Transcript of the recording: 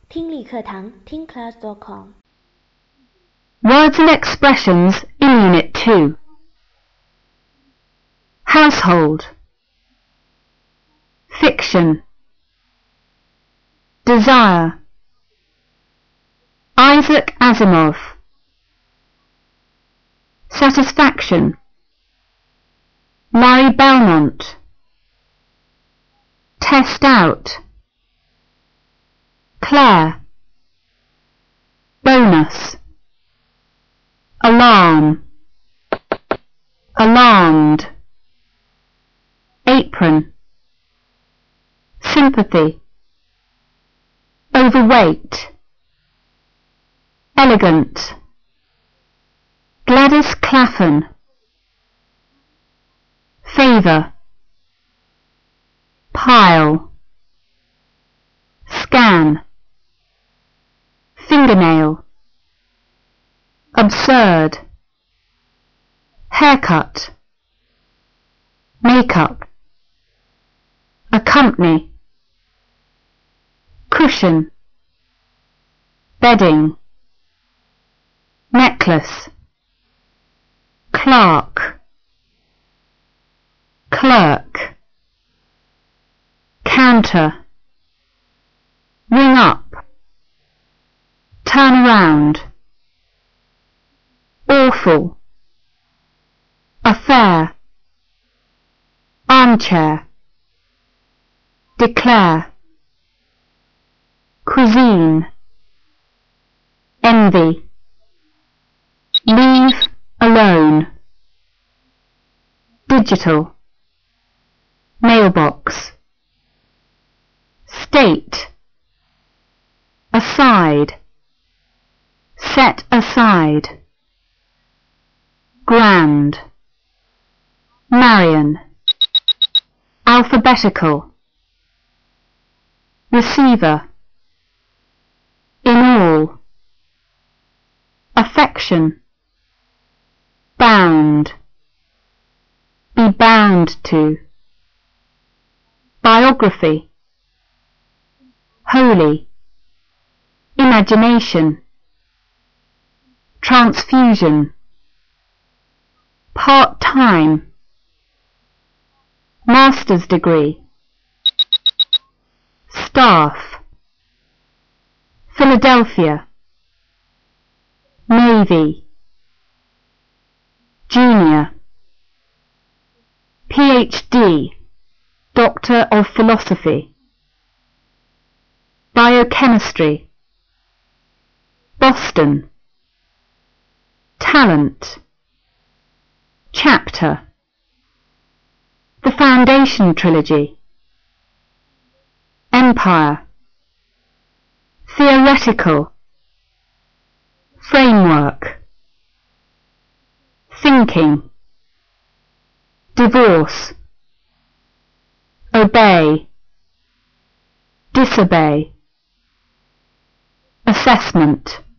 听力课堂听class.com Words and expressions in Unit 2. Household. Fiction. Desire. Isaac Asimov. Satisfaction. Larry Belmont. Test out. Claire. Bonus. Alarm. Alarmed. Apron. Sympathy. Overweight. Elegant. Gladys Clapham. Favour. Pile. Scan. Fingernail. Absurd. Haircut. Makeup. Accompany. Cushion. Bedding. Necklace. Clerk. Clerk. Counter. Ring up. Turn around. Awful. Affair. Armchair. Declare. Cuisine. Envy. Leave alone. Digital. Mailbox. State. Aside. Set aside. Grand. Marion. Alphabetical. Receiver. In all. Affection. Bound. Be bound to. Biography. Holy. Imagination. Transfusion. Part-time. Master's degree. Staff. Philadelphia. Navy. Junior. PhD. Doctor of Philosophy. Biochemistry. Boston. Talent. Chapter. The Foundation Trilogy. Empire. Theoretical. Framework. Thinking. Divorce. Obey. Disobey. Assessment.